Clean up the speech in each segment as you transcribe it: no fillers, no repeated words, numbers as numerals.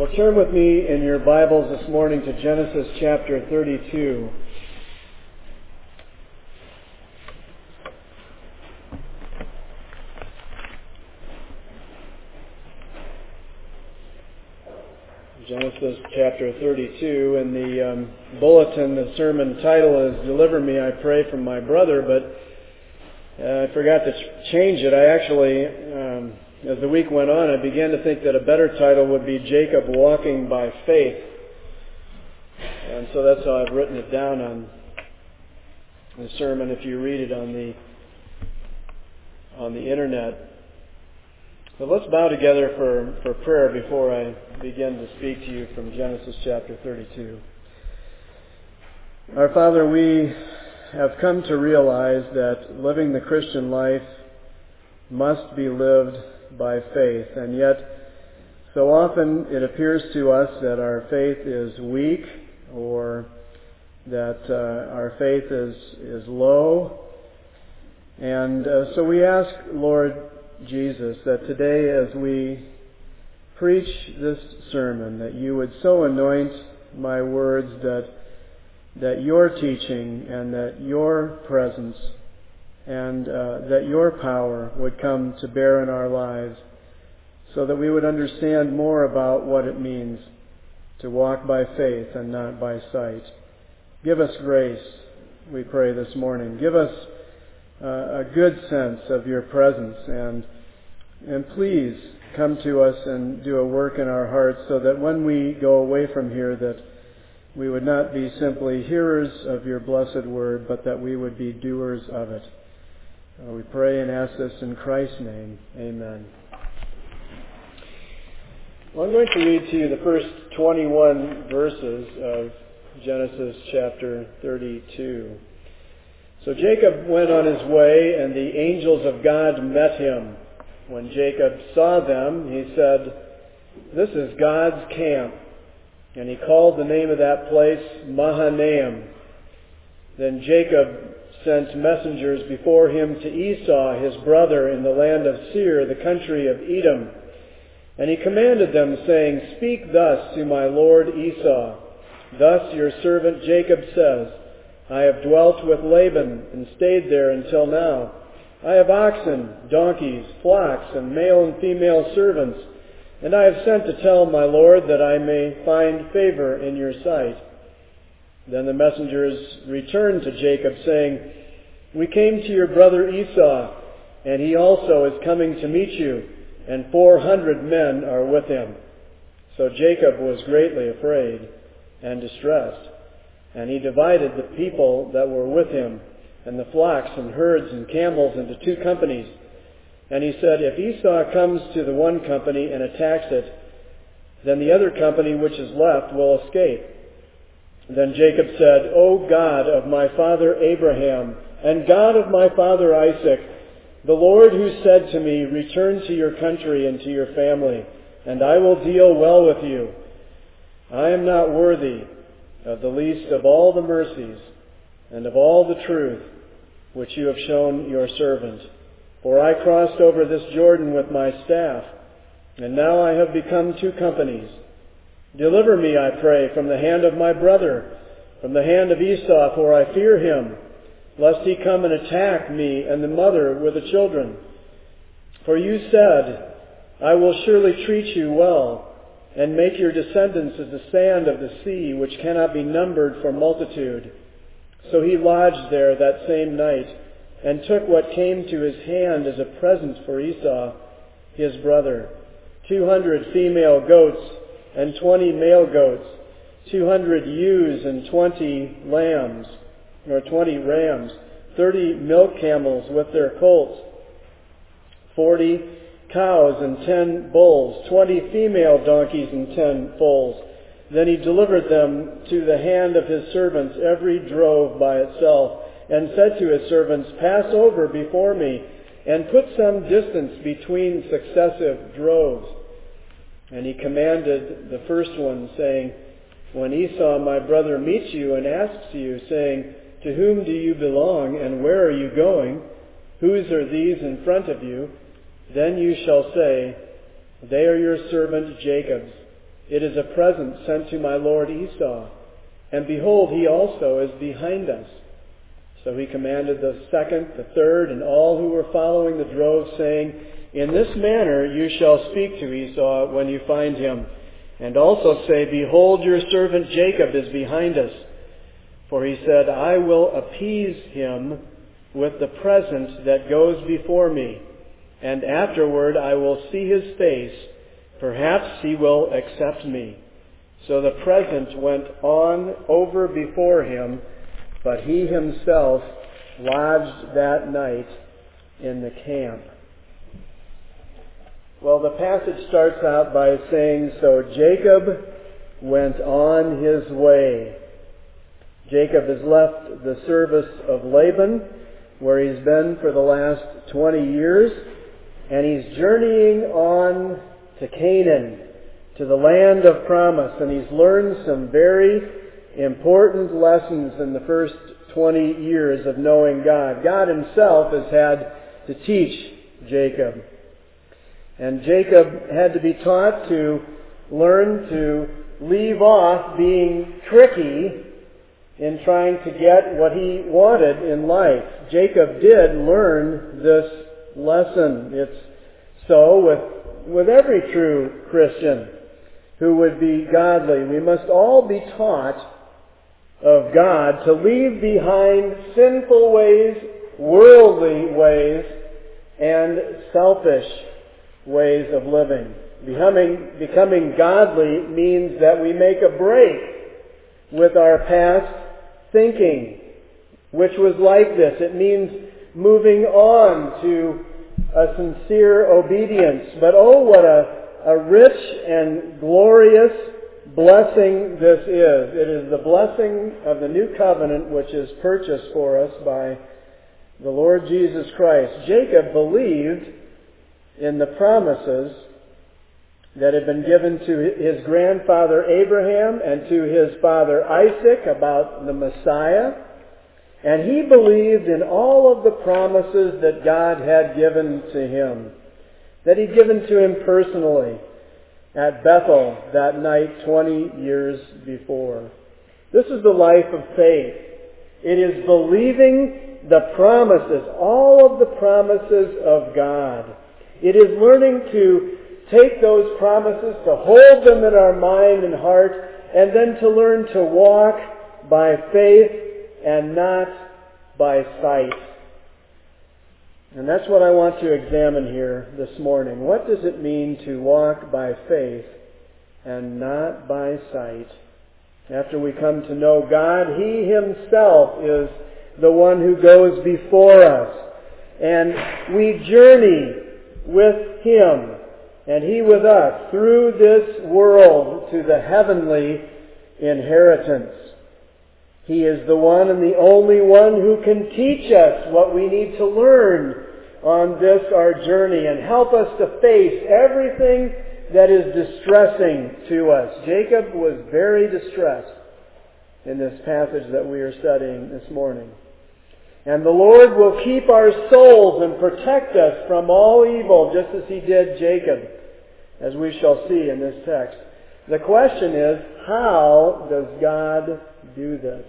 Well, turn with me in your Bibles this morning to Genesis chapter 32. Genesis chapter 32. In the bulletin, the sermon title is "Deliver Me, I Pray, from My Brother," but I forgot to change it. I actually, as the week went on, I began to think that a better title would be "Jacob Walking by Faith." And so that's how I've written it down on the sermon, if you read it on the internet. So let's bow together for prayer before I begin to speak to you from Genesis chapter 32. Our Father, we have come to realize that living the Christian life must be lived by faith, and yet so often it appears to us that our faith is weak, or that our faith is low. And so we ask, Lord Jesus, that today as we preach this sermon, that you would so anoint my words that your teaching and that your presence and that your power would come to bear in our lives, so that we would understand more about what it means to walk by faith and not by sight. Give us grace, we pray this morning. Give us a good sense of your presence, and please come to us and do a work in our hearts, so that when we go away from here, that we would not be simply hearers of your blessed word, but that we would be doers of it. We pray and ask this in Christ's name. Amen. Well, I'm going to read to you the first 21 verses of Genesis chapter 32. So Jacob went on his way, and the angels of God met him. When Jacob saw them, he said, "This is God's camp." And he called the name of that place Mahanaim. Then Jacob sent messengers before him to Esau, his brother, in the land of Seir, the country of Edom. And he commanded them, saying, "Speak thus to my lord Esau. Thus your servant Jacob says, I have dwelt with Laban and stayed there until now. I have oxen, donkeys, flocks, and male and female servants, and I have sent to tell my lord that I may find favor in your sight." Then the messengers returned to Jacob, saying, "We came to your brother Esau, and he also is coming to meet you, and 400 men are with him." So Jacob was greatly afraid and distressed, and he divided the people that were with him, and the flocks and herds and camels, into two companies. And he said, "If Esau comes to the one company and attacks it, then the other company which is left will escape." Then Jacob said, "O God of my father Abraham, and God of my father Isaac, the Lord who said to me, 'Return to your country and to your family, and I will deal well with you,' I am not worthy of the least of all the mercies and of all the truth which you have shown your servant. For I crossed over this Jordan with my staff, and now I have become two companies. Deliver me, I pray, from the hand of my brother, from the hand of Esau, for I fear him, lest he come and attack me and the mother with the children. For you said, I will surely treat you well, and make your descendants as the sand of the sea, which cannot be numbered for multitude." So he lodged there that same night, and took what came to his hand as a present for Esau, his brother, 200 female goats and 20 male goats, 200 ewes and 20 rams, 30 milk camels with their colts, 40 cows and 10 bulls, 20 female donkeys and 10 foals. Then he delivered them to the hand of his servants, every drove by itself, and said to his servants, "Pass over before me, and put some distance between successive droves." And he commanded the first one, saying, "When Esau my brother meets you and asks you, saying, 'To whom do you belong, and where are you going? Whose are these in front of you?' Then you shall say, 'They are your servant Jacob's. It is a present sent to my lord Esau. And behold, he also is behind us. So he commanded the second, the third, and all who were following the drove, saying, In this manner you shall speak to Esau when you find him. And also say, Behold, your servant Jacob is behind us. For he said, I will appease him with the present that goes before me. And afterward I will see his face. Perhaps he will accept me. So the present went on over before him, but he himself lodged that night in the camp. Well, the passage starts out by saying, So Jacob went on his way. Jacob has left the service of Laban, where he's been for the last 20 years, and he's journeying on to Canaan, to the land of promise, and he's learned some very important lessons in the first 20 years of knowing God. God himself has had to teach Jacob. And Jacob had to be taught to learn to leave off being tricky in trying to get what he wanted in life. Jacob did learn this lesson. It's so with every true Christian who would be godly. We must all be taught of God to leave behind sinful ways, worldly ways, and selfish ways of living. Becoming godly means that we make a break with our past thinking, which was like this. It means moving on to a sincere obedience. But oh, what a rich and glorious blessing this is. It is the blessing of the new covenant which is purchased for us by the Lord Jesus Christ. Jacob believed in the promises that had been given to his grandfather Abraham and to his father Isaac about the Messiah. And he believed in all of the promises that God had given to him, that he'd given to him personally at Bethel that night 20 years before. This is the life of faith. It is believing the promises, all of the promises of God. It is learning to take those promises, to hold them in our mind and heart, and then to learn to walk by faith and not by sight. And that's what I want to examine here this morning. What does it mean to walk by faith and not by sight? After we come to know God, He Himself is the one who goes before us. And we journey with Him and He with us through this world to the heavenly inheritance. He is the one and the only one who can teach us what we need to learn on this our journey and help us to face everything that is distressing to us. Jacob was very distressed in this passage that we are studying this morning. And the Lord will keep our souls and protect us from all evil, just as He did Jacob, as we shall see in this text. The question is, how does God do this?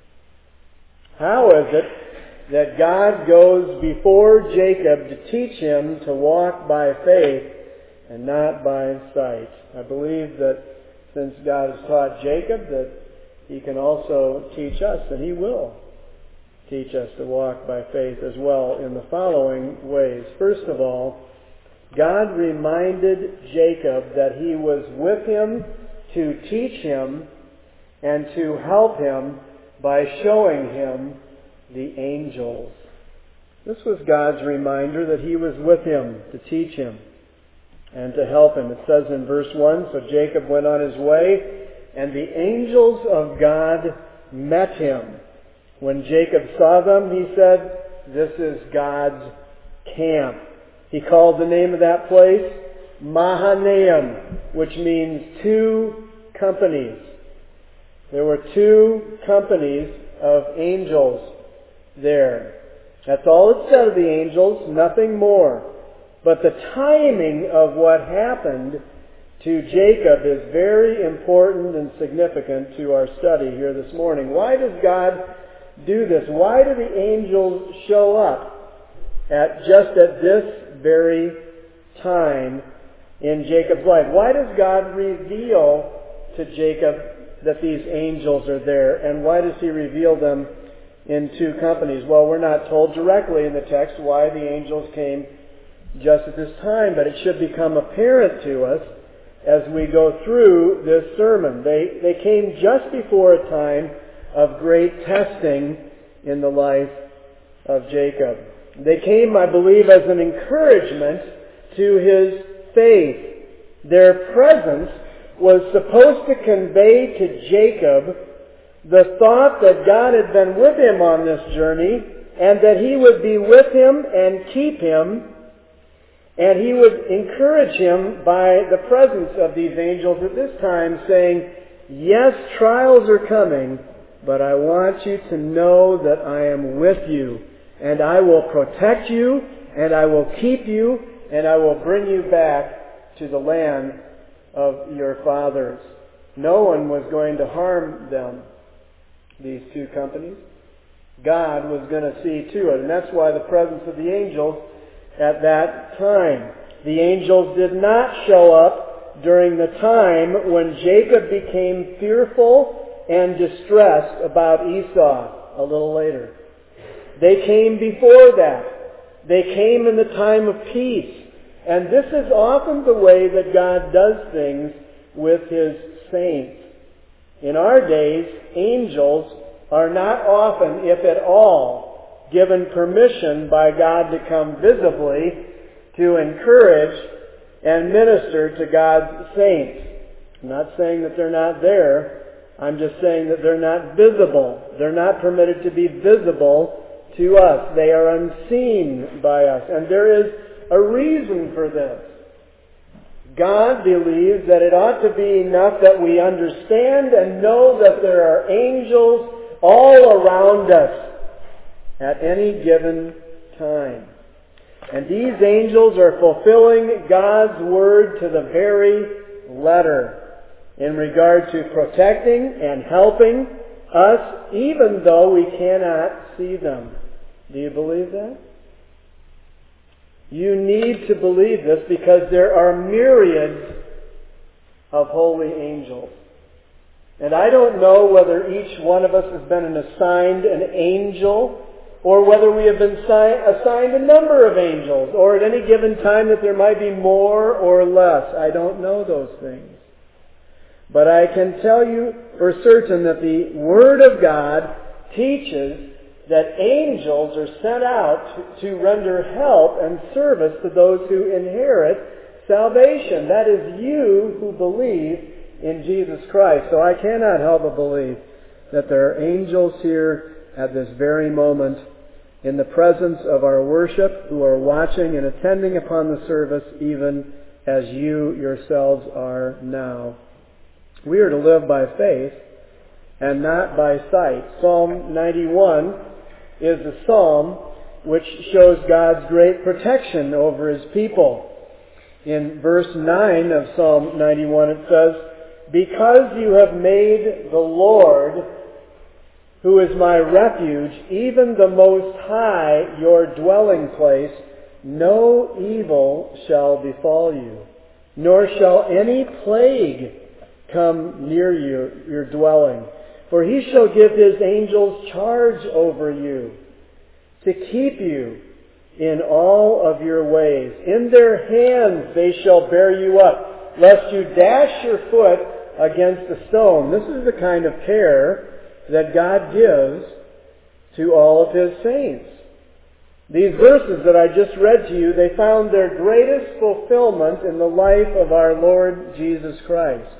How is it that God goes before Jacob to teach him to walk by faith and not by sight? I believe that since God has taught Jacob, that He can also teach us, and He will teach us to walk by faith as well in the following ways. First of all, God reminded Jacob that He was with him to teach him and to help him by showing him the angels. This was God's reminder that He was with him to teach him and to help him. It says in verse 1, So Jacob went on his way, and the angels of God met him. When Jacob saw them, he said, This is God's camp. He called the name of that place Mahanaim, which means two companies. There were two companies of angels there. That's all it said of the angels, nothing more. But the timing of what happened to Jacob is very important and significant to our study here this morning. Why does God do this? Why do the angels show up just at this very time in Jacob's life? Why does God reveal to Jacob that these angels are there? And why does he reveal them in two companies? Well, we're not told directly in the text why the angels came just at this time, but it should become apparent to us as we go through this sermon. They came just before a time of great testing in the life of Jacob. They came, I believe, as an encouragement to his faith. Their presence was supposed to convey to Jacob the thought that God had been with him on this journey and that he would be with him and keep him, and he would encourage him by the presence of these angels at this time, saying, yes, trials are coming, but I want you to know that I am with you, and I will protect you, and I will keep you, and I will bring you back to the land of your fathers. No one was going to harm them, these two companies. God was going to see to it, and that's why the presence of the angels at that time. The angels did not show up during the time when Jacob became fearful and distressed about Esau a little later. They came before that. They came in the time of peace. And this is often the way that God does things with His saints. In our days, angels are not often, if at all, given permission by God to come visibly to encourage and minister to God's saints. I'm not saying that they're not there. I'm just saying that they're not visible. They're not permitted to be visible to us. They are unseen by us. And there is a reason for this. God believes that it ought to be enough that we understand and know that there are angels all around us at any given time. And these angels are fulfilling God's word to the very letter in regard to protecting and helping us even though we cannot see them. Do you believe that? You need to believe this because there are myriads of holy angels. And I don't know whether each one of us has been assigned an angel or whether we have been assigned a number of angels, or at any given time that there might be more or less. I don't know those things. But I can tell you for certain that the Word of God teaches that angels are sent out to render help and service to those who inherit salvation. That is you who believe in Jesus Christ. So I cannot help but believe that there are angels here at this very moment in the presence of our worship who are watching and attending upon the service even as you yourselves are now. We are to live by faith and not by sight. Psalm 91 is a psalm which shows God's great protection over His people. In verse 9 of Psalm 91 it says, because you have made the Lord, who is my refuge, even the Most High, your dwelling place, no evil shall befall you, nor shall any plague come near your dwelling. For He shall give His angels charge over you, to keep you in all of your ways. In their hands they shall bear you up, lest you dash your foot against a stone. This is the kind of care that God gives to all of His saints. These verses that I just read to you, they found their greatest fulfillment in the life of our Lord Jesus Christ.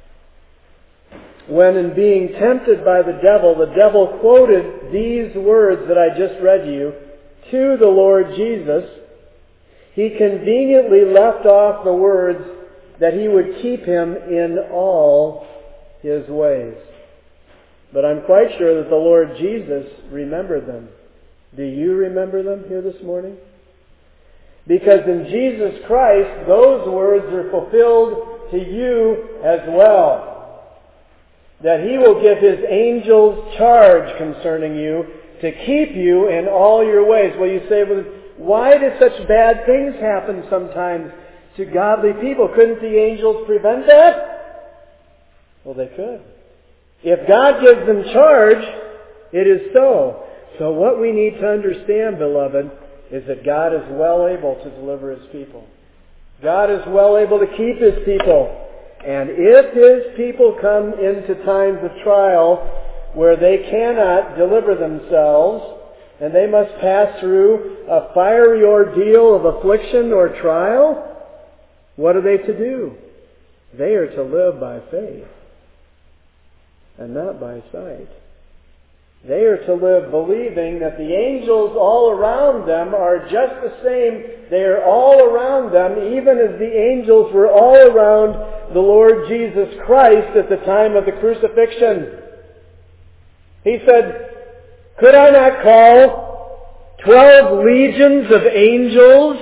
When in being tempted by the devil quoted these words that I just read to you to the Lord Jesus, He conveniently left off the words that He would keep him in all His ways. But I'm quite sure that the Lord Jesus remembered them. Do you remember them here this morning? Because in Jesus Christ, those words are fulfilled to you as well. That He will give His angels charge concerning you to keep you in all your ways. Well, you say, well, why do such bad things happen sometimes to godly people? Couldn't the angels prevent that? Well, they could. If God gives them charge, it is so. So what we need to understand, beloved, is that God is well able to deliver His people. God is well able to keep His people. And if His people come into times of trial where they cannot deliver themselves, and they must pass through a fiery ordeal of affliction or trial, what are they to do? They are to live by faith and not by sight. They are to live believing that the angels all around them are just the same. They are all around them, even as the angels were all around the Lord Jesus Christ at the time of the crucifixion. He said, could I not call 12 legions of angels?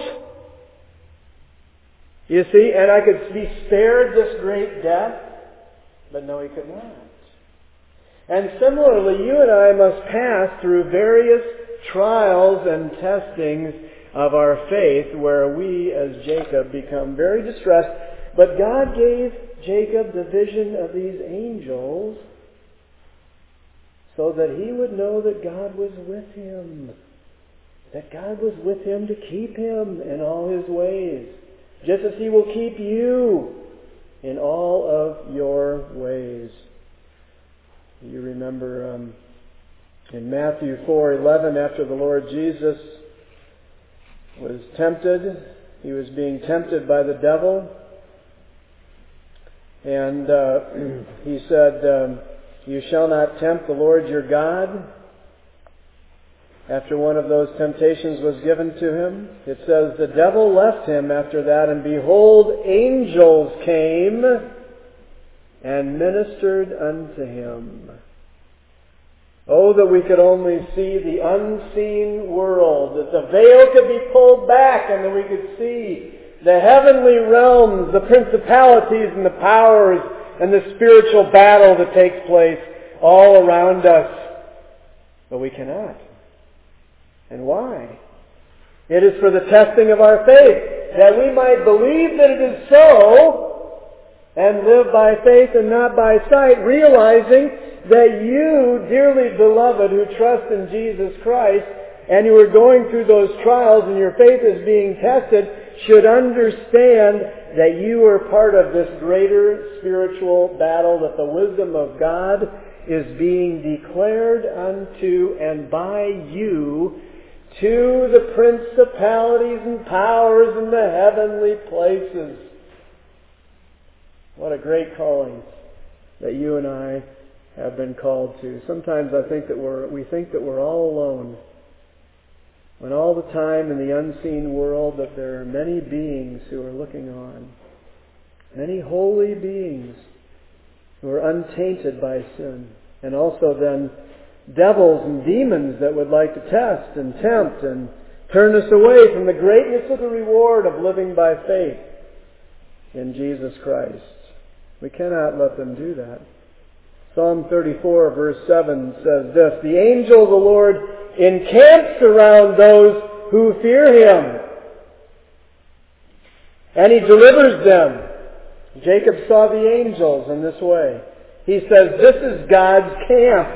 You see, and I could be spared this great death. But no, He could not. And similarly, you and I must pass through various trials and testings of our faith where we, as Jacob, become very distressed. But God gave Jacob the vision of these angels so that he would know that God was with him. That God was with him to keep him in all his ways. Just as He will keep you in all of your ways. You remember in Matthew 4:11, after the Lord Jesus was tempted, He was being tempted by the devil. And He said, you shall not tempt the Lord your God. After one of those temptations was given to him, it says, the devil left him after that, and behold, angels came and ministered unto him. Oh, that we could only see the unseen world, that the veil could be pulled back and that we could see the heavenly realms, the principalities and the powers and the spiritual battle that takes place all around us. But we cannot. And why? It is for the testing of our faith, that we might believe that it is so, and live by faith and not by sight, realizing that you, dearly beloved, who trust in Jesus Christ, and you are going through those trials and your faith is being tested, should understand that you are part of this greater spiritual battle, that the wisdom of God is being declared unto and by you to the principalities and powers in the heavenly places. What a great calling that you and I have been called to. Sometimes I think that we think that we're all alone, when all the time in the unseen world that there are many beings who are looking on, many holy beings who are untainted by sin, and also then devils and demons that would like to test and tempt and turn us away from the greatness of the reward of living by faith in Jesus Christ. We cannot let them do that. Psalm 34 verse 7 says this, the angel of the Lord encamps around those who fear Him, and He delivers them. Jacob saw the angels in this way. He says, this is God's camp.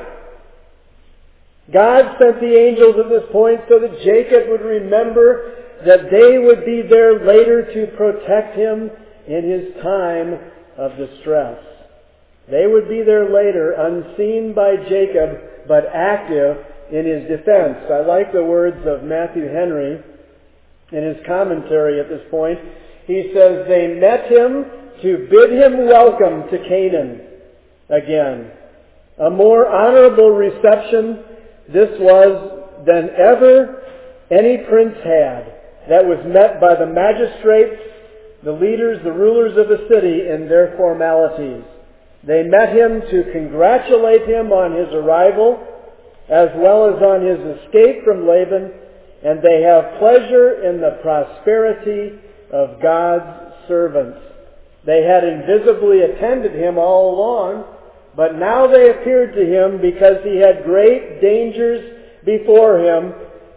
God sent the angels at this point so that Jacob would remember that they would be there later to protect him in his time of distress. They would be there later, unseen by Jacob, but active in his defense. I like the words of Matthew Henry in his commentary at this point. He says, they met him to bid him welcome to Canaan again. A more honorable reception this was than ever any prince had, that was met by the magistrates, the leaders, the rulers of the city in their formalities. They met him to congratulate him on his arrival, as well as on his escape from Laban, and they have pleasure in the prosperity of God's servants. They had invisibly attended him all along, but now they appeared to him because he had greater dangers before him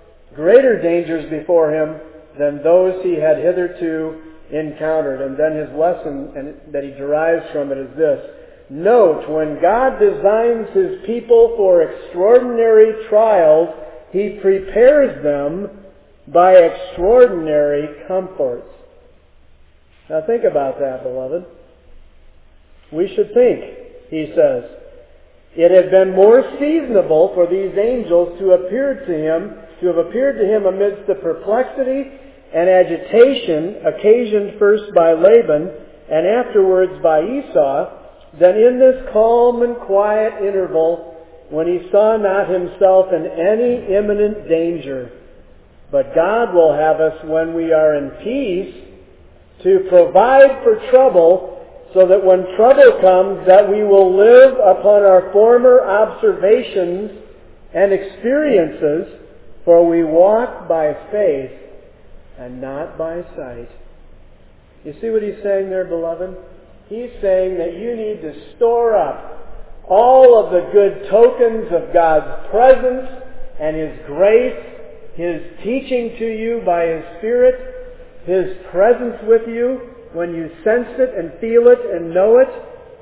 than those he had hitherto encountered. And then his lesson that he derives from it is this. Note, when God designs his people for extraordinary trials, he prepares them by extraordinary comforts. Now think about that, beloved. We should think, he says. It had been more seasonable for these angels to have appeared to him amidst the perplexity and agitation occasioned first by Laban and afterwards by Esau, than in this calm and quiet interval when he saw not himself in any imminent danger. But God will have us, when we are in peace, to provide for trouble, so that when trouble comes, that we will live upon our former observations and experiences, for we walk by faith and not by sight. You see what he's saying there, beloved? He's saying that you need to store up all of the good tokens of God's presence and His grace, His teaching to you by His Spirit, His presence with you when you sense it and feel it and know it,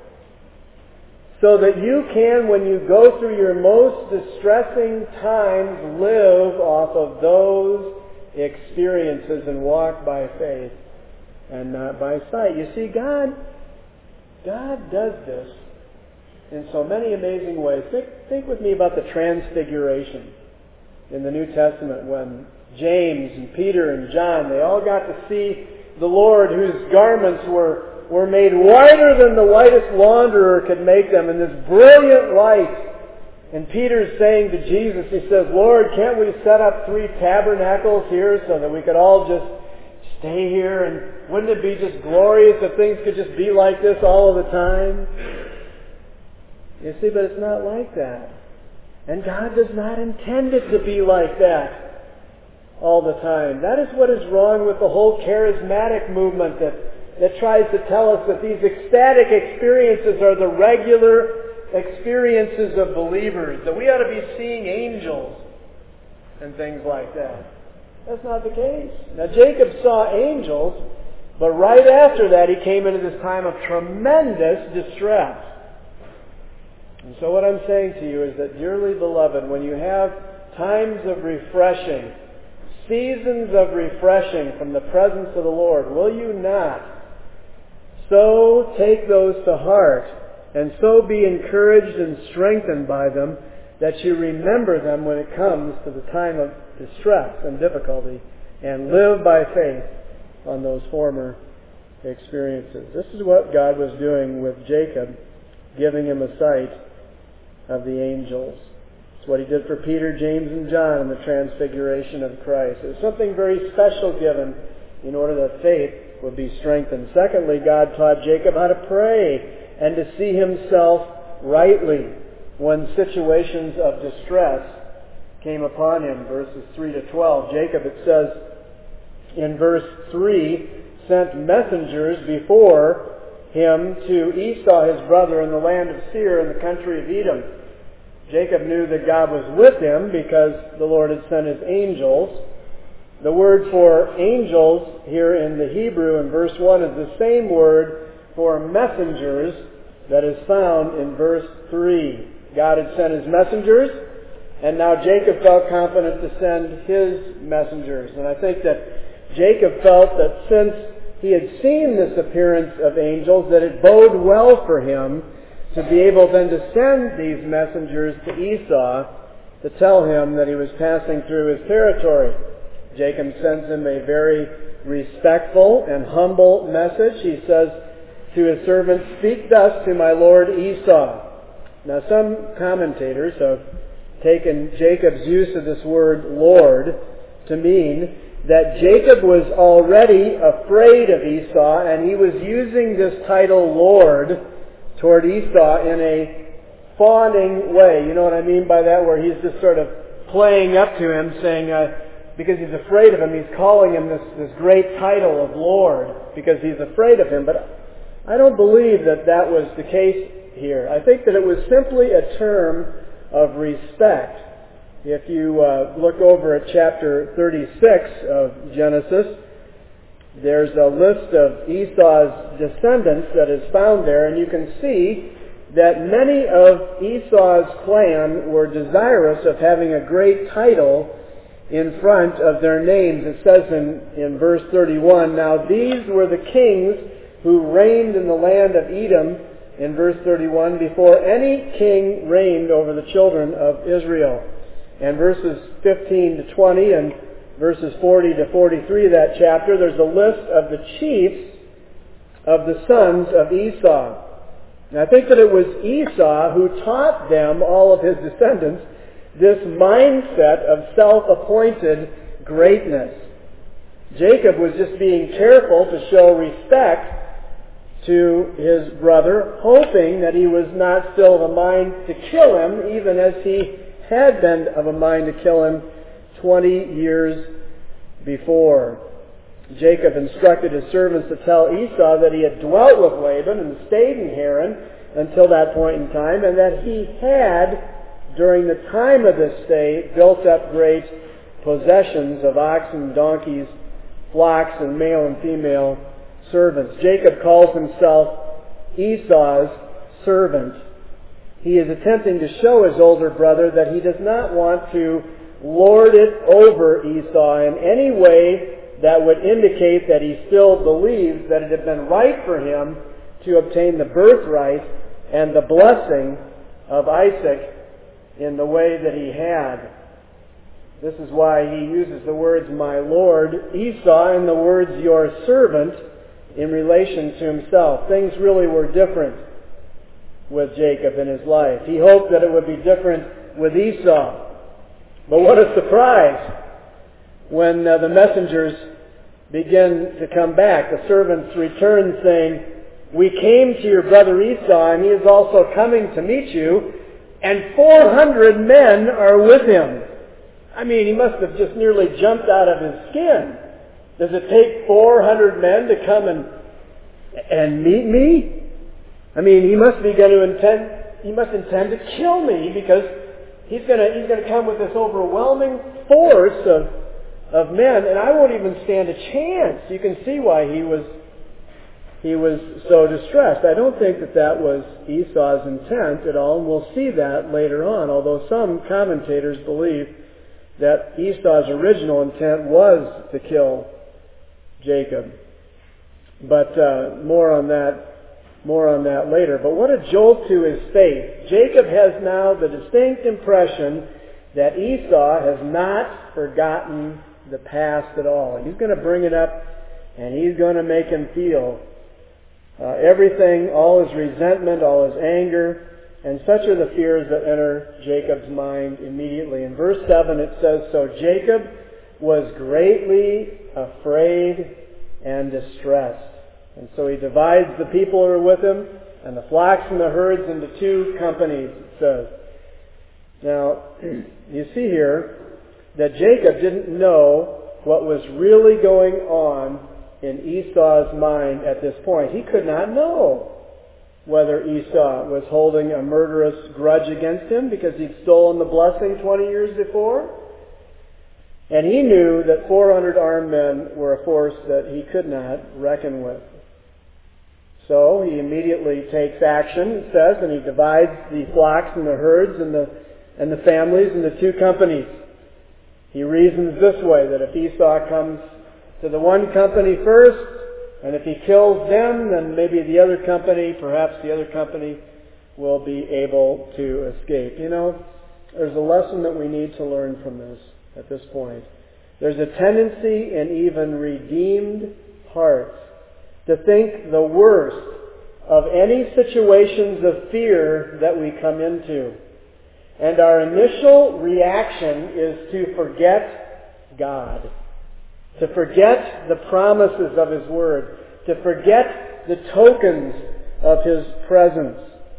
so that you can, when you go through your most distressing times, live off of those experiences and walk by faith and not by sight. You see, God does this in so many amazing ways. Think with me about the Transfiguration in the New Testament, when James and Peter and John, they all got to see the Lord, whose garments were made whiter than the whitest launderer could make them, in this brilliant light. And Peter's saying to Jesus, he says, Lord, can't we set up 3 tabernacles here so that we could all just stay here? And wouldn't it be just glorious if things could just be like this all of the time? You see, but it's not like that. And God does not intend it to be like that all the time. That is what is wrong with the whole charismatic movement that tries to tell us that these ecstatic experiences are the regular experiences of believers, that we ought to be seeing angels and things like that. That's not the case. Now, Jacob saw angels, but right after that he came into this time of tremendous distress. And so what I'm saying to you is that, dearly beloved, when you have times of refreshing, seasons of refreshing from the presence of the Lord, will you not so take those to heart and so be encouraged and strengthened by them that you remember them when it comes to the time of distress and difficulty, and live by faith on those former experiences? This is what God was doing with Jacob, giving him a sight of the angels. It's what He did for Peter, James, and John in the Transfiguration of Christ. It was something very special given in order that faith would be strengthened. Secondly, God taught Jacob how to pray and to see himself rightly when situations of distress came upon him. Verses 3 to 12. Jacob, it says in verse 3, sent messengers before him to Esau his brother in the land of Seir in the country of Edom. Jacob knew that God was with him because the Lord had sent His angels. The word for angels here in the Hebrew in verse 1 is the same word for messengers that is found in verse 3. God had sent His messengers, and now Jacob felt confident to send his messengers. And I think that Jacob felt that since he had seen this appearance of angels, that it bode well for him to be able then to send these messengers to Esau to tell him that he was passing through his territory. Jacob sends him a very respectful and humble message. He says to his servant, "Speak thus to my lord Esau." Now, some commentators have taken Jacob's use of this word Lord to mean that Jacob was already afraid of Esau, and he was using this title Lord toward Esau in a fawning way. You know what I mean by that? Where he's just sort of playing up to him, saying, because he's afraid of him, he's calling him this great title of Lord because he's afraid of him. But I don't believe that that was the case here. I think that it was simply a term of respect. If you look over at chapter 36 of Genesis, there's a list of Esau's descendants that is found there, and you can see that many of Esau's clan were desirous of having a great title in front of their names. It says in verse 31, "Now these were the kings who reigned in the land of Edom," in verse 31, "before any king reigned over the children of Israel." And verses 15 to 20 and verses 40 to 43 of that chapter, there's a list of the chiefs of the sons of Esau. And I think that it was Esau who taught them, all of his descendants, this mindset of self-appointed greatness. Jacob was just being careful to show respect to his brother, hoping that he was not still of a mind to kill him, even as he had been of a mind to kill him 20 years before. Jacob instructed his servants to tell Esau that he had dwelt with Laban and stayed in Haran until that point in time, and that he had, during the time of this stay, built up great possessions of oxen, donkeys, flocks, and male and female servants. Jacob calls himself Esau's servant. He is attempting to show his older brother that he does not want to lord it over Esau in any way that would indicate that he still believes that it had been right for him to obtain the birthright and the blessing of Isaac in the way that he had. This is why he uses the words, "my lord," Esau, and the words, "your servant," in relation to himself. Things really were different with Jacob in his life. He hoped that it would be different with Esau. But what a surprise when the messengers begin to come back. The servants return saying, "We came to your brother Esau, and he is also coming to meet you, and 400 men are with him." I mean, he must have just nearly jumped out of his skin. Does it take 400 men to come and meet me? I mean, he must intend to kill me, because he's going to come with this overwhelming force of men, and I won't even stand a chance. You can see why he was so distressed. I don't think that was Esau's intent at all, and we'll see that later on, although some commentators believe that Esau's original intent was to kill Jacob. But more on that later. But what a jolt to his faith. Jacob has now the distinct impression that Esau has not forgotten the past at all. He's going to bring it up, and he's going to make him feel everything, all his resentment, all his anger, and such are the fears that enter Jacob's mind immediately. In verse 7 it says, "So Jacob was greatly afraid and distressed." And so he divides the people who are with him and the flocks and the herds into two companies, it says. Now, you see here that Jacob didn't know what was really going on in Esau's mind at this point. He could not know whether Esau was holding a murderous grudge against him because he'd stolen the blessing 20 years before. And he knew that 400 armed men were a force that he could not reckon with. So he immediately takes action, it says, and he divides the flocks and the herds and the families into two companies. He reasons this way, that if Esau comes to the one company first, and if he kills them, then maybe the other company, perhaps the other company, will be able to escape. You know, there's a lesson that we need to learn from this at this point. There's a tendency in even redeemed hearts to think the worst of any situations of fear that we come into. And our initial reaction is to forget God, to forget the promises of His Word, to forget the tokens of His presence,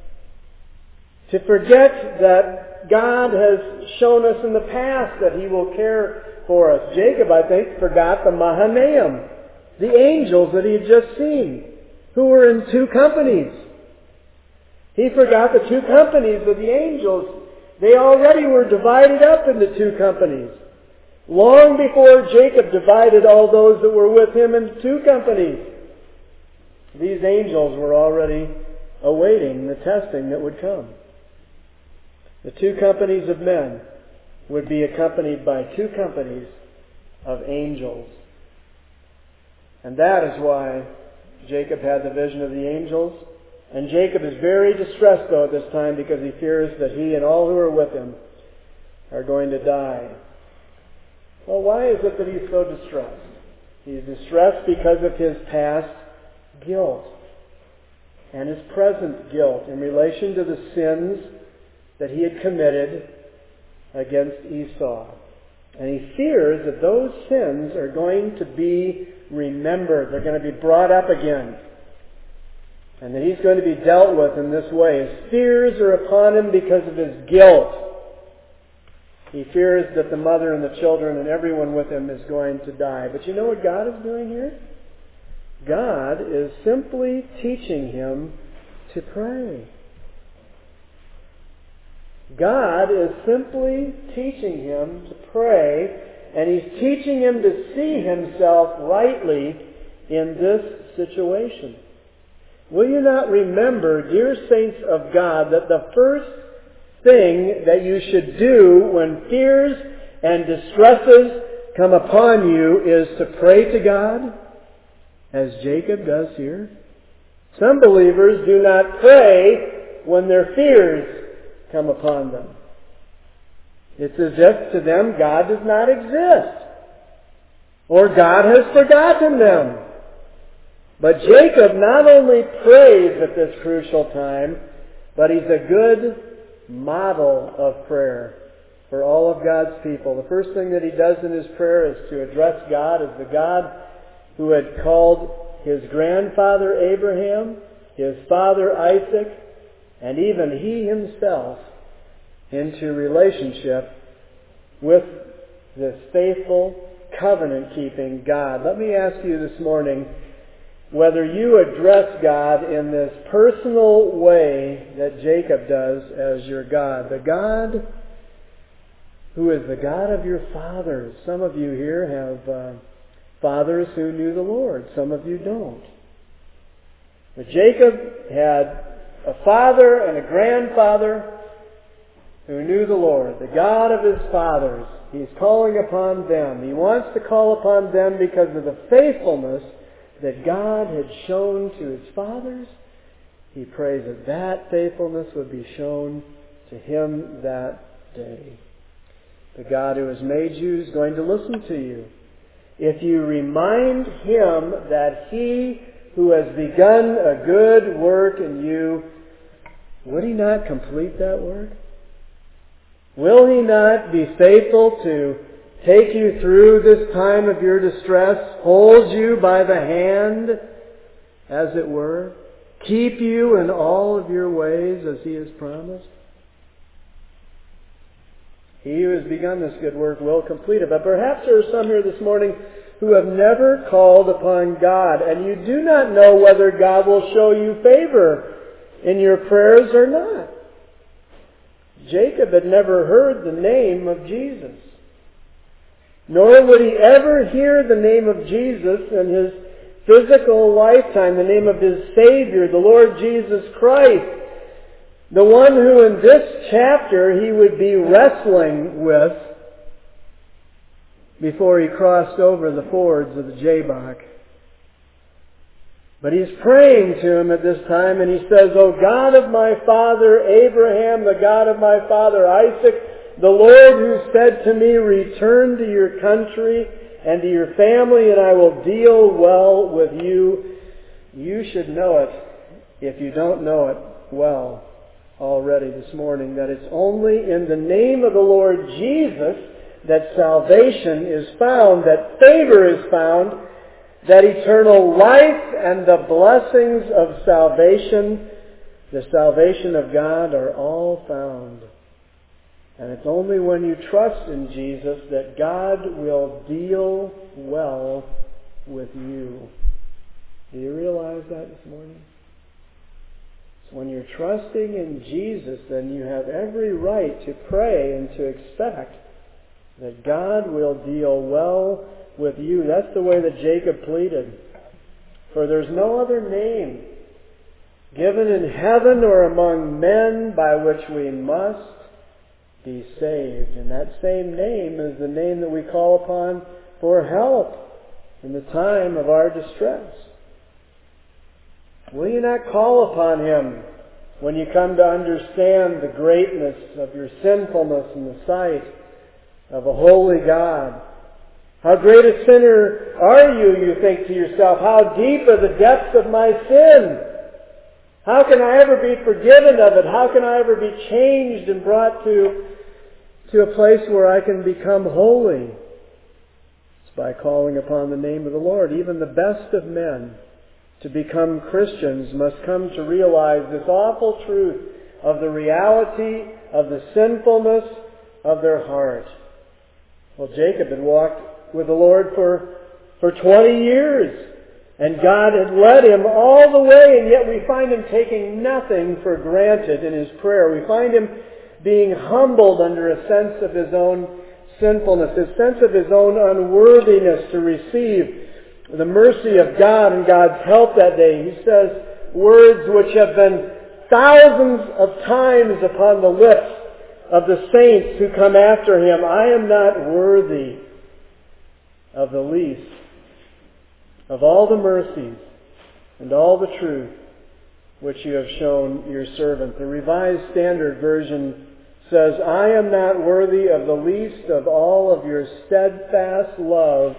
to forget that God has shown us in the past that He will care for us. Jacob, I think, forgot the Mahanaim, the angels that he had just seen. who were in two companies. He forgot the two companies of the angels. They already were divided up into two companies. Long before Jacob divided all those that were with him into two companies, these angels were already awaiting the testing that would come. The two companies of men would be accompanied by two companies of angels. And that is why Jacob had the vision of the angels. And Jacob is very distressed, though, at this time, because he fears that he and all who are with him are going to die. Well, why is it that he's so distressed? He's distressed because of his past guilt and his present guilt in relation to the sins that he had committed against Esau. And he fears that those sins are going to be remembered. They're going to be brought up again. And that he's going to be dealt with in this way. His fears are upon him because of his guilt. He fears that the mother and the children and everyone with him is going to die. But you know what God is doing here? God is simply teaching him to pray. God is simply teaching him to pray, and he's teaching him to see himself rightly in this situation. Will you not remember, dear saints of God, that the first thing that you should do when fears and distresses come upon you is to pray to God, as Jacob does here? Some believers do not pray when their fears come upon them. It's as if to them God does not exist, or God has forgotten them. But Jacob not only prays at this crucial time, but he's a good model of prayer for all of God's people. The first thing that he does in his prayer is to address God as the God who had called his grandfather Abraham, his father Isaac, and even he himself into relationship with this faithful, covenant-keeping God. Let me ask you this morning whether you address God in this personal way that Jacob does as your God. The God who is the God of your fathers. Some of you here have fathers who knew the Lord. Some of you don't. But Jacob had a father and a grandfather who knew the Lord, the God of his fathers. He's calling upon them. He wants to call upon them because of the faithfulness that God had shown to his fathers. He prays that that faithfulness would be shown to him that day. The God who has made you is going to listen to you. If you remind him that he who has begun a good work in you, would he not complete that work? Will he not be faithful to take you through this time of your distress, hold you by the hand, as it were, keep you in all of your ways as he has promised? He who has begun this good work will complete it. But perhaps there are some here this morning who have never called upon God, and you do not know whether God will show you favor in your prayers or not. Jacob had never heard the name of Jesus. Nor would he ever hear the name of Jesus in his physical lifetime, the name of his Savior, the Lord Jesus Christ, the one who in this chapter he would be wrestling with before he crossed over the fords of the Jabbok. But he's praying to him at this time, and he says, O God of my father Abraham, the God of my father Isaac, the Lord who said to me, return to your country and to your family, and I will deal well with you. You should know it, if you don't know it well already this morning, that it's only in the name of the Lord Jesus that salvation is found, that favor is found, that eternal life and the blessings of salvation, the salvation of God, are all found. And it's only when you trust in Jesus that God will deal well with you. Do you realize that this morning? So when you're trusting in Jesus, then you have every right to pray and to expect that God will deal well with you. That's the way that Jacob pleaded. For there's no other name given in heaven or among men by which we must be saved. And that same name is the name that we call upon for help in the time of our distress. Will you not call upon Him when you come to understand the greatness of your sinfulness in the sight of a holy God? How great a sinner are you, you think to yourself. How deep are the depths of my sin? How can I ever be forgiven of it? How can I ever be changed and brought to a place where I can become holy? It's by calling upon the name of the Lord. Even the best of men to become Christians must come to realize this awful truth of the reality of the sinfulness of their heart. Well, Jacob had walked with the Lord for 20 years. And God had led him all the way, and yet we find him taking nothing for granted in his prayer. We find him being humbled under a sense of his own sinfulness, a sense of his own unworthiness to receive the mercy of God and God's help that day. He says words which have been thousands of times upon the lips of the saints who come after him. I am not worthy of the least of all the mercies and all the truth which you have shown your servant. The Revised Standard Version says, I am not worthy of the least of all of your steadfast love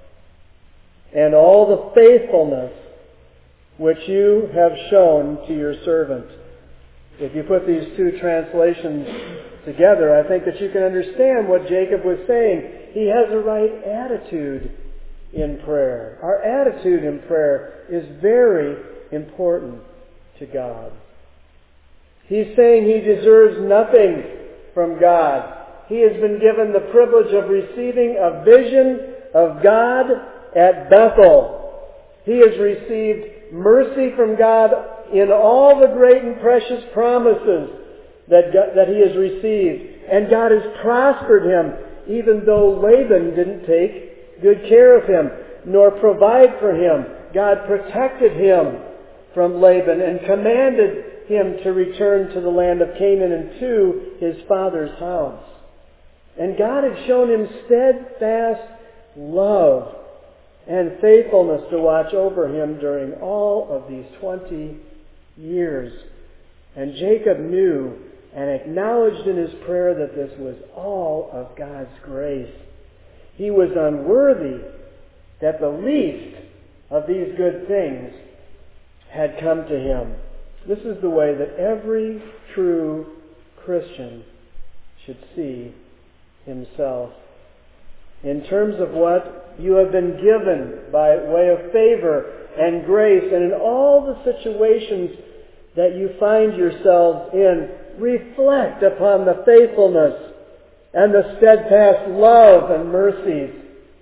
and all the faithfulness which you have shown to your servant. If you put these two translations together, I think that you can understand what Jacob was saying. He has a right attitude in prayer. Our attitude in prayer is very important to God. He's saying he deserves nothing from God. He has been given the privilege of receiving a vision of God at Bethel. He has received mercy from God in all the great and precious promises that he has received. And God has prospered him, even though Laban didn't take good care of him, nor provide for him. God protected him from Laban and commanded him to return to the land of Canaan and to his father's house. And God had shown him steadfast love and faithfulness to watch over him during all of these 20 years. And Jacob knew and acknowledged in his prayer that this was all of God's grace. He was unworthy that the least of these good things had come to him. This is the way that every true Christian should see himself. In terms of what you have been given by way of favor and grace, and in all the situations that you find yourselves in, reflect upon the faithfulness and the steadfast love and mercies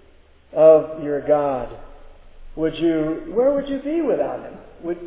of your God. Where would you be without him?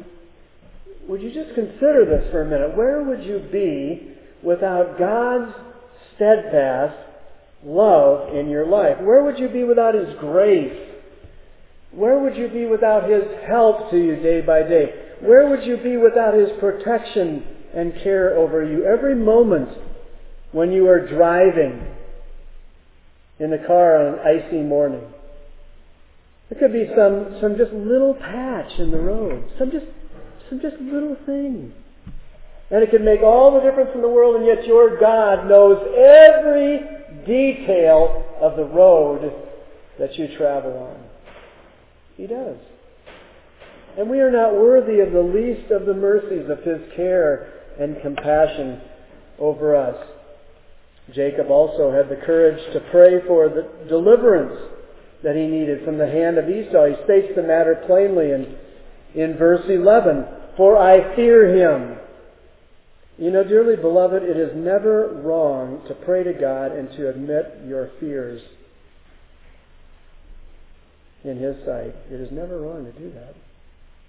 Would you just consider this for a minute? Where would you be without God's steadfast love in your life? Where would you be without his grace? Where would you be without his help to you day by day? Where would you be without his protection and care over you every moment when you are driving in the car on an icy morning? There could be some just little patch in the road, some just little thing. And it could make all the difference in the world, and yet your God knows every detail of the road that you travel on. He does. And we are not worthy of the least of the mercies of his care and compassion over us. Jacob also had the courage to pray for the deliverance that he needed from the hand of Esau. He states the matter plainly in verse 11. For I fear him. You know, dearly beloved, it is never wrong to pray to God and to admit your fears in his sight. It is never wrong to do that.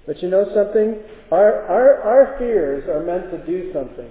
But you know something? Our fears are meant to do something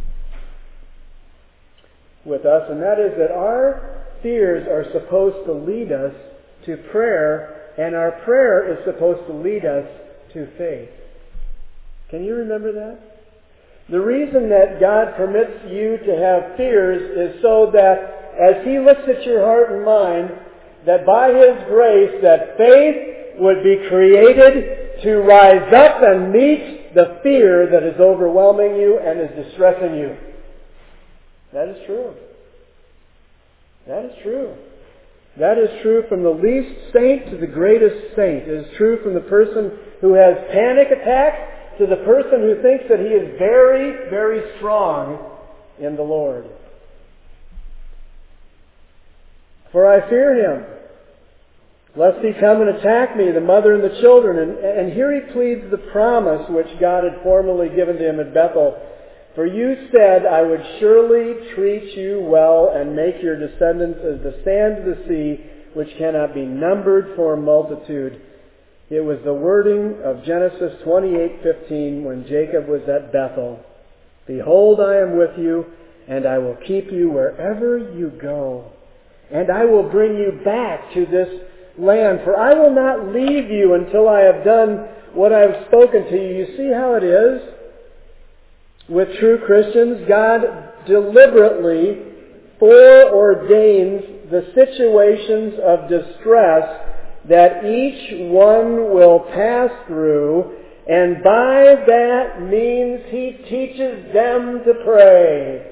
with us, and that is that our fears are supposed to lead us to prayer, and our prayer is supposed to lead us to faith. Can you remember that? The reason that God permits you to have fears is so that as He looks at your heart and mind, that by His grace, that faith would be created to rise up and meet the fear that is overwhelming you and is distressing you. That is true. That is true. That is true from the least saint to the greatest saint. It is true from the person who has panic attacks to the person who thinks that he is very, very strong in the Lord. For I fear Him, lest He come and attack me, the mother and the children. And here he pleads the promise which God had formerly given to him at Bethel. For you said, I would surely treat you well and make your descendants as the sand of the sea, which cannot be numbered for multitude. It was the wording of Genesis 28:15 when Jacob was at Bethel. Behold, I am with you, and I will keep you wherever you go. And I will bring you back to this land, for I will not leave you until I have done what I have spoken to you. You see how it is? With true Christians, God deliberately foreordains the situations of distress that each one will pass through, and by that means He teaches them to pray.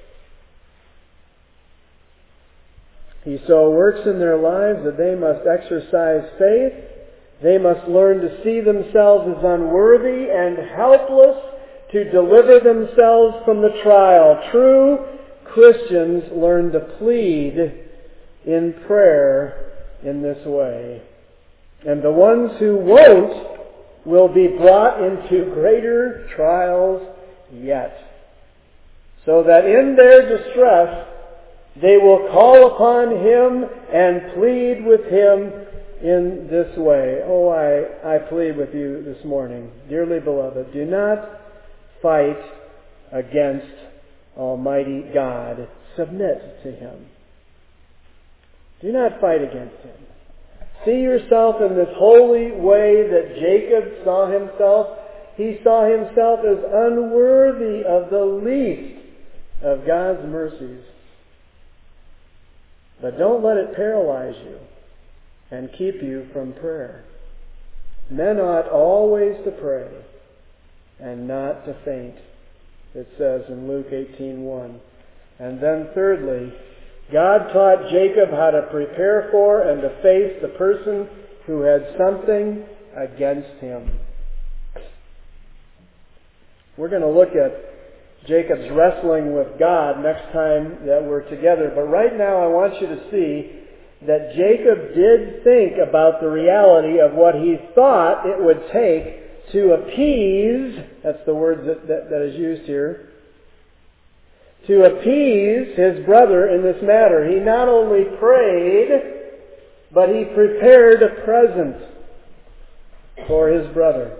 He so works in their lives that they must exercise faith. They must learn to see themselves as unworthy and helpless to deliver themselves from the trial. True Christians learn to plead in prayer in this way. And the ones who won't will be brought into greater trials yet. So that in their distress, they will call upon Him and plead with Him in this way. Oh, I plead with you this morning, dearly beloved, do not fight against Almighty God. Submit to Him. Do not fight against Him. See yourself in this holy way that Jacob saw himself. He saw himself as unworthy of the least of God's mercies. But don't let it paralyze you and keep you from prayer. Men ought always to pray and not to faint, it says in Luke 18:1. And then thirdly, God taught Jacob how to prepare for and to face the person who had something against him. We're going to look at Jacob's wrestling with God next time that we're together. But right now I want you to see that Jacob did think about the reality of what he thought it would take to appease, that's the word that is used here, to appease his brother in this matter. He not only prayed, but he prepared a present for his brother.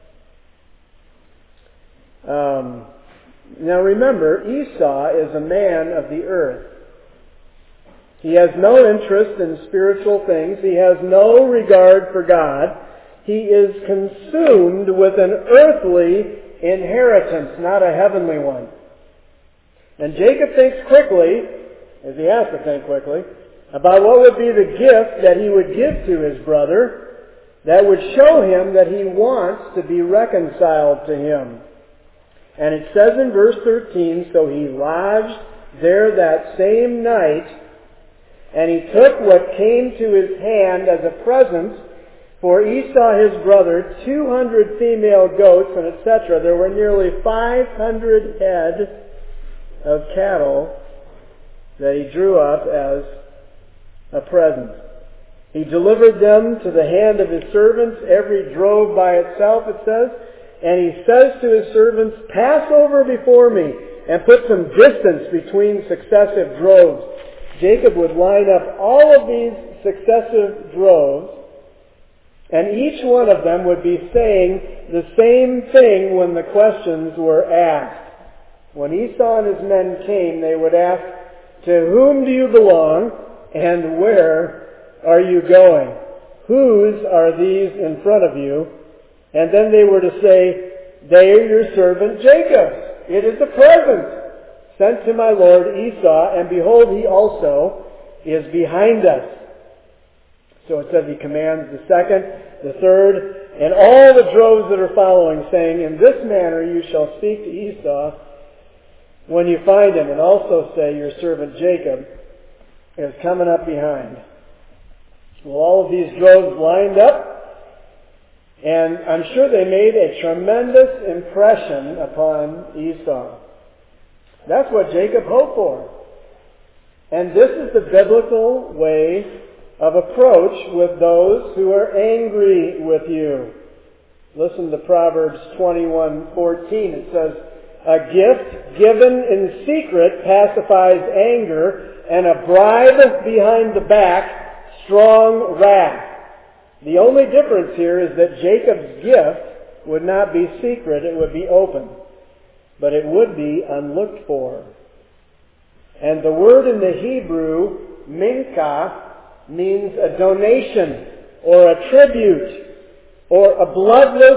Now remember, Esau is a man of the earth. He has no interest in spiritual things. He has no regard for God. He is consumed with an earthly inheritance, not a heavenly one. And Jacob thinks quickly, as he has to think quickly, about what would be the gift that he would give to his brother that would show him that he wants to be reconciled to him. And it says in verse 13, so he lodged there that same night, and he took what came to his hand as a present for Esau his brother, 200 female goats, and etc. There were nearly 500 head of cattle that he drew up as a present. He delivered them to the hand of his servants, every drove by itself, it says, and he says to his servants, pass over before me and put some distance between successive droves. Jacob would line up all of these successive droves And each one of them would be saying the same thing when the questions were asked. When Esau and his men came, they would ask, "To whom do you belong, and where are you going? Whose are these in front of you?" And then they were to say, "They are your servant Jacob's. It is a present sent to my lord Esau, and behold, he also is behind us." So it says he commands the second, the third, and all the droves that are following, saying, "In this manner you shall speak to Esau when you find him, and also say, your servant Jacob is coming up behind." Well, all of these droves lined up, and I'm sure they made a tremendous impression upon Esau. That's what Jacob hoped for. And this is the biblical way of approach with those who are angry with you. Listen to Proverbs 21:14. It says, "A gift given in secret pacifies anger, and a bribe behind the back, strong wrath." The only difference here is that Jacob's gift would not be secret, it would be open. But it would be unlooked for. And the word in the Hebrew, mincha, means a donation or a tribute or a bloodless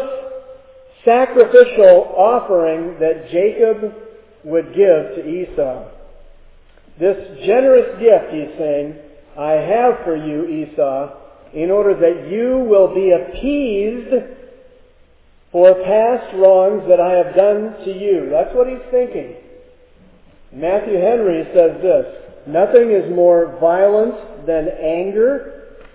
sacrificial offering that Jacob would give to Esau. This generous gift, he's saying, "I have for you, Esau, in order that you will be appeased for past wrongs that I have done to you." That's what he's thinking. Matthew Henry says this, "Nothing is more violent than anger."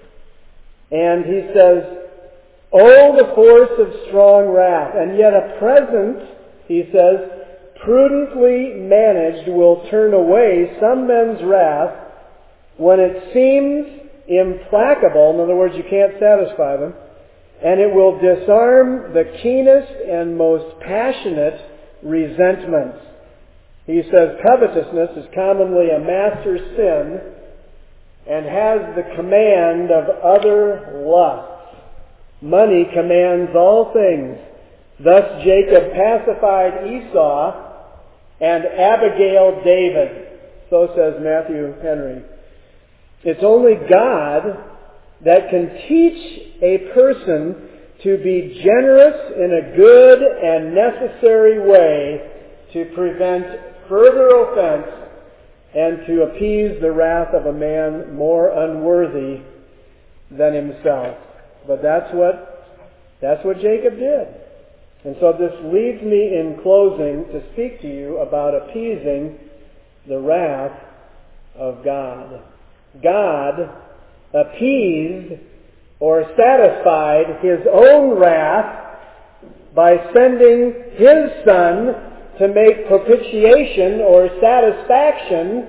And he says, "Oh, the force of strong wrath. And yet a present," he says, "prudently managed will turn away some men's wrath when it seems implacable." In other words, you can't satisfy them. "And it will disarm the keenest and most passionate resentments." He says covetousness is commonly a master sin and has the command of other lusts. Money commands all things. Thus Jacob pacified Esau and Abigailed David. So says Matthew Henry. It's only God that can teach a person to be generous in a good and necessary way to prevent further offense and to appease the wrath of a man more unworthy than himself. But that's what Jacob did. And so this leads me in closing to speak to you about appeasing the wrath of God. God appeased or satisfied his own wrath by sending his Son to make propitiation or satisfaction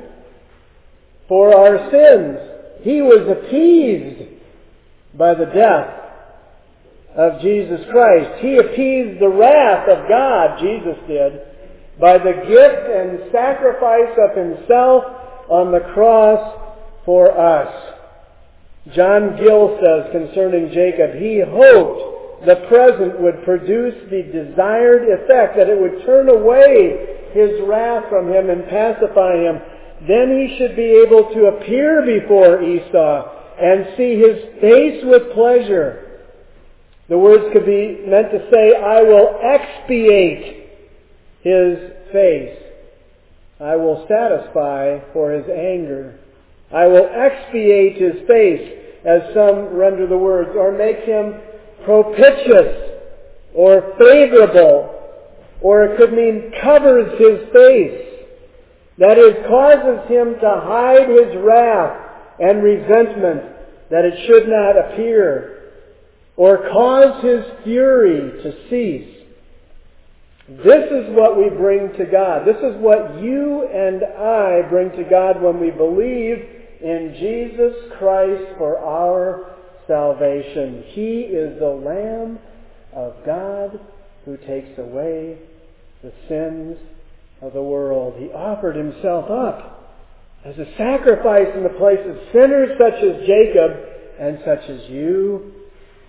for our sins. He was appeased by the death of Jesus Christ. He appeased the wrath of God, Jesus did, by the gift and sacrifice of himself on the cross for us. John Gill says concerning Jacob, he hoped the present would produce the desired effect, that it would turn away his wrath from him and pacify him. Then he should be able to appear before Esau and see his face with pleasure. The words could be meant to say, "I will expiate his face. I will satisfy for his anger. I will expiate his face," as some render the words, or make him propitious or favorable, or it could mean covers his face. That is, causes him to hide his wrath and resentment that it should not appear, or cause his fury to cease. This is what we bring to God. This is what you and I bring to God when we believe in Jesus Christ for our salvation. He is the Lamb of God who takes away the sins of the world. He offered himself up as a sacrifice in the place of sinners such as Jacob and such as you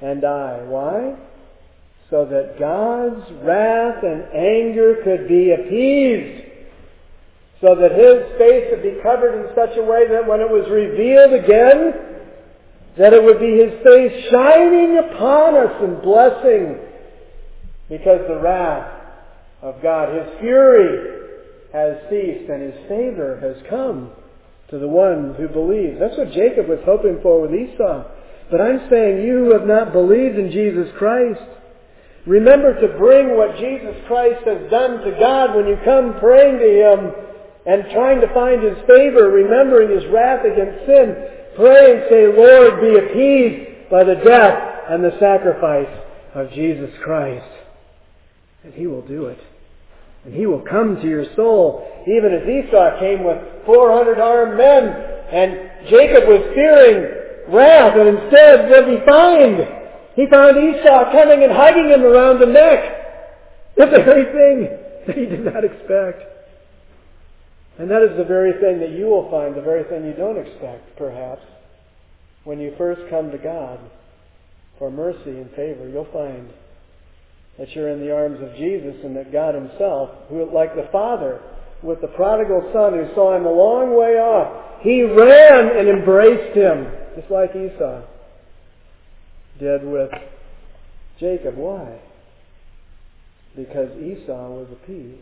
and die. Why? So that God's wrath and anger could be appeased. So that His face would be covered in such a way that when it was revealed again, that it would be His face shining upon us in blessing. Because the wrath of God, His fury, has ceased and His favor has come to the one who believes. That's what Jacob was hoping for with Esau. But I'm saying, you who have not believed in Jesus Christ, remember to bring what Jesus Christ has done to God when you come praying to Him and trying to find His favor, remembering His wrath against sin. Pray and say, Lord, be appeased by the death and the sacrifice of Jesus Christ. And He will do it. And He will come to your soul, even as Esau came with 400 armed men, and Jacob was fearing wrath, and instead, what did he find? He found Esau coming and hugging him around the neck. The very thing that he did not expect. And that is the very thing that you will find, the very thing you don't expect, perhaps, when you first come to God for mercy and favor. You'll find that you're in the arms of Jesus, and that God Himself, who, like the Father with the prodigal son who saw him a long way off, He ran and embraced him, just like Esau did with Jacob. Why? Because Esau was appeased.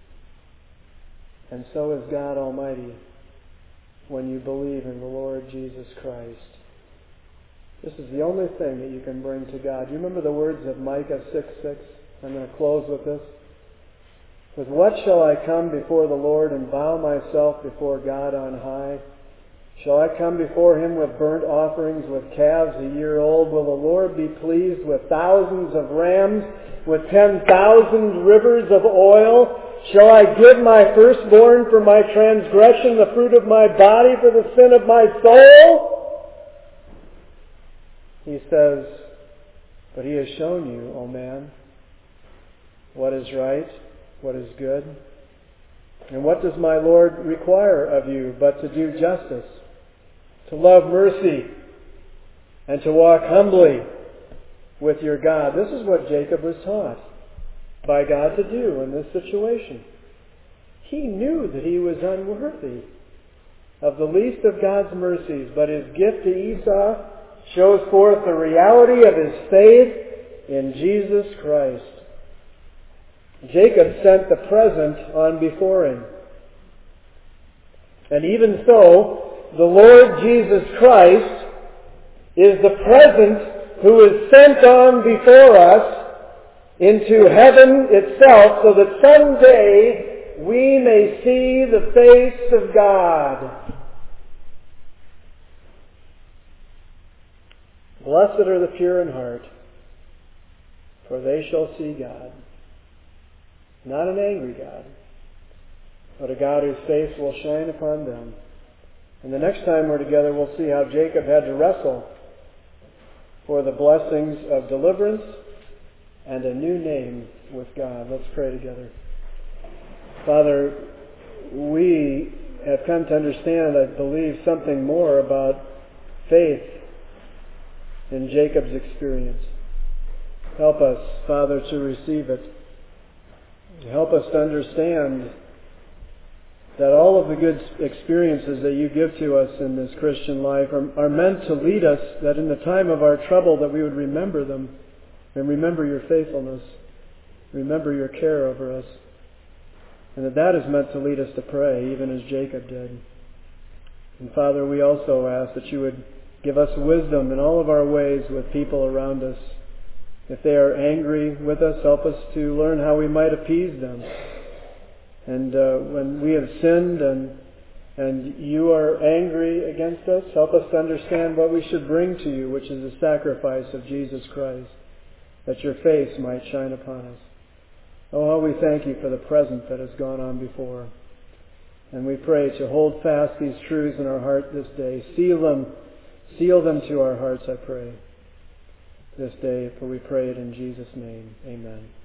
And so is God Almighty when you believe in the Lord Jesus Christ. This is the only thing that you can bring to God. You remember the words of Micah 6:6? I'm going to close with this. With what shall I come before the Lord and bow myself before God on high? Shall I come before Him with burnt offerings, with calves a year old? Will the Lord be pleased with thousands of rams, with 10,000 rivers of oil? Shall I give my firstborn for my transgression, the fruit of my body for the sin of my soul? He says, but He has shown you, O man, what is right, what is good. And what does my Lord require of you but to do justice, to love mercy, and to walk humbly with your God? This is what Jacob was taught by God to do in this situation. He knew that he was unworthy of the least of God's mercies, but his gift to Esau shows forth the reality of his faith in Jesus Christ. Jacob sent the present on before him. And even so, the Lord Jesus Christ is the present who is sent on before us into heaven itself, so that someday we may see the face of God. Blessed are the pure in heart, for they shall see God. Not an angry God, but a God whose face will shine upon them. And the next time we're together, we'll see how Jacob had to wrestle for the blessings of deliverance and a new name with God. Let's pray together. Father, we have come to understand, I believe, something more about faith in Jacob's experience. Help us, Father, to receive it. Help us to understand that all of the good experiences that you give to us in this Christian life are meant to lead us, that in the time of our trouble that we would remember them and remember your faithfulness, remember your care over us, and that is meant to lead us to pray, even as Jacob did. And Father, we also ask that you would give us wisdom in all of our ways with people around us. If they are angry with us, help us to learn how we might appease them. And when we have sinned and you are angry against us, help us to understand what we should bring to you, which is the sacrifice of Jesus Christ, that your face might shine upon us. Oh, how we thank you for the present that has gone on before. And we pray to hold fast these truths in our heart this day. Seal them to our hearts, I pray, this day, for we pray it in Jesus' name. Amen.